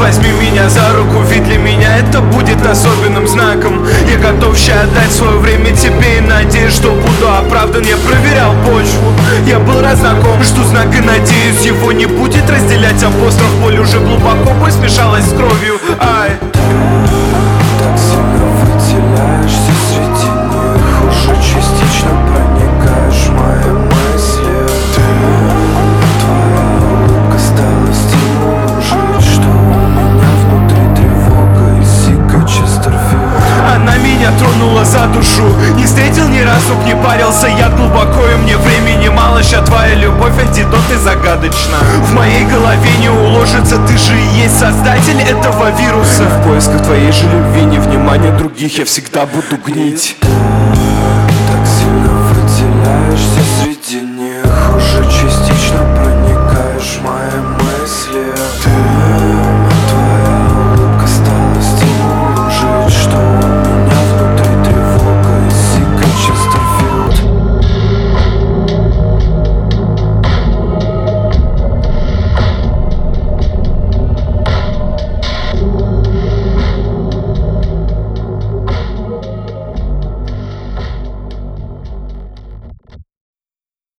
возьми меня за руку, ведь для меня это будет особенным знаком. Я готов ща отдать свое время тебе и надеюсь, что буду оправдан. Я проверял почву, я был раз знаком, жду знак и надеюсь, его не будет разделять апостроф. Боль уже глубоко, боль смешалась с кровью. Ай. Так сильно выделяешься среди них, уже частично проникаешь в мои мысли. Твоя улыбка стала стимулом жить, что у меня внутри тревога и сика Честерфилд. Она меня тронула за душу, не встретил ни разу, не парился я глубоко, и мне времени мало. Ща твоя любовь антидот и загадочна. В моей голове не уложится, ты же и есть создатель этого вируса. В поисках твоей же любви, не внимания других, я всегда буду гнить.